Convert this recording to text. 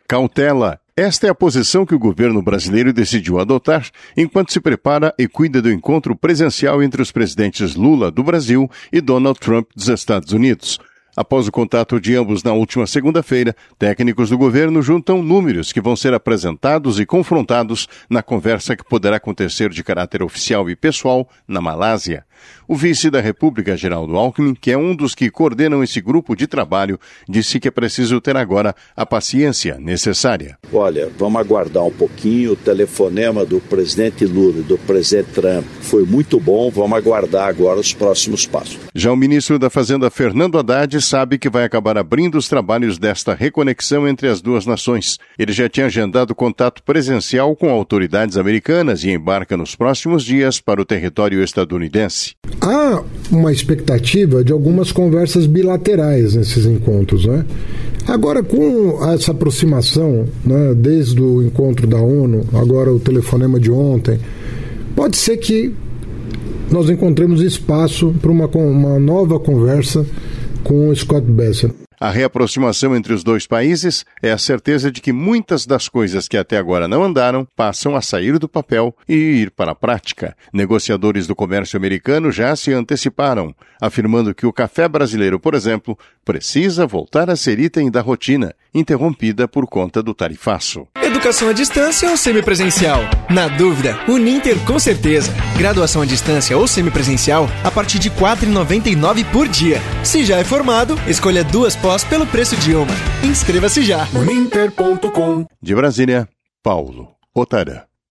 Cautela. Esta é a posição que o governo brasileiro decidiu adotar enquanto se prepara e cuida do encontro presencial entre os presidentes Lula, do Brasil, e Donald Trump, dos Estados Unidos. Após o contato de ambos na última segunda-feira, técnicos do governo juntam números que vão ser apresentados e confrontados na conversa que poderá acontecer de caráter oficial e pessoal na Malásia. O vice da República, Geraldo Alckmin, que é um dos que coordenam esse grupo de trabalho, disse que é preciso ter agora a paciência necessária. Olha, vamos aguardar um pouquinho. O telefonema do presidente Lula e do presidente Trump foi muito bom. Vamos aguardar agora os próximos passos. Já o ministro da Fazenda, Fernando Haddad, sabe que vai acabar abrindo os trabalhos desta reconexão entre as duas nações. Ele já tinha agendado contato presencial com autoridades americanas e embarca nos próximos dias para o território estadunidense. Há uma expectativa de algumas conversas bilaterais nesses encontros, né? Agora, com essa aproximação, né, desde o encontro da ONU, agora o telefonema de ontem, pode ser que nós encontremos espaço para uma nova conversa com o Scott Bessent. A reaproximação entre os dois países é a certeza de que muitas das coisas que até agora não andaram passam a sair do papel e ir para a prática. Negociadores do comércio americano já se anteciparam, afirmando que o café brasileiro, por exemplo, precisa voltar a ser item da rotina, interrompida por conta do tarifaço. Educação à distância ou semipresencial? Na dúvida, Uninter com certeza. Graduação à distância ou semipresencial a partir de R$ 4,99 por dia. Se já é formado, escolha 2 pós pelo preço de uma. Inscreva-se já. Uninter.com. De Brasília, Paulo Otarã.